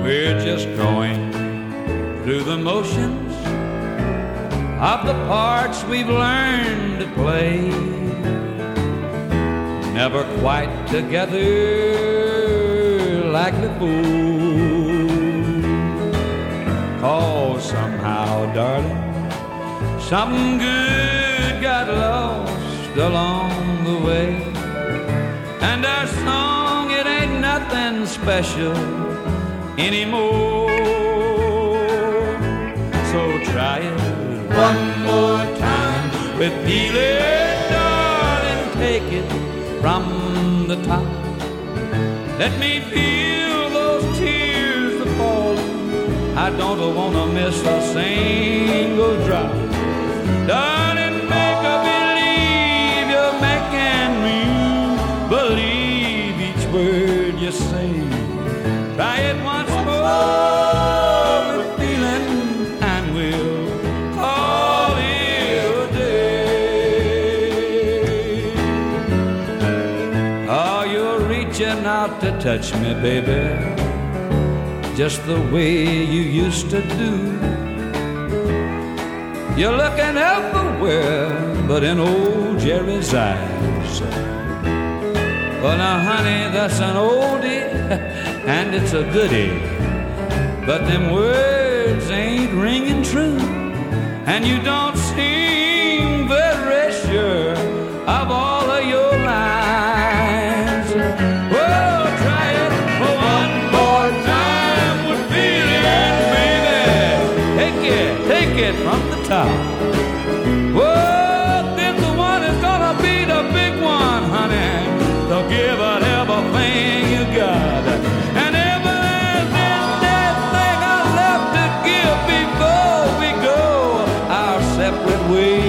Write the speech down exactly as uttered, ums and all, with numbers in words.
We're just going through the motions of the parts we've learned to play. Never quite together like before. 'Cause somehow, darling, something good got lost along the way. And our song, it ain't nothing special anymore. So try it one more time with feeling, darling, take it from the top. Let me feel those tears a falling. I don't want to miss a single drop. Darling, make a believe you're making me believe each word you say. Try it once more with feeling, and we'll call it a day. Oh, you're reaching out to touch me, baby, just the way you used to do. You're looking everywhere but in old Jerry's eyes. Well, now, honey, that's an oldie, and it's a goodie, but them words ain't ringing true, and you don't seem very sure of all of your lines. Oh, try it one more time with feeling, baby. Take it, take it from the top. Oh, then the one is gonna be the big one, honey. So give it everything you got, and everything that thing I left to give before we go our separate ways.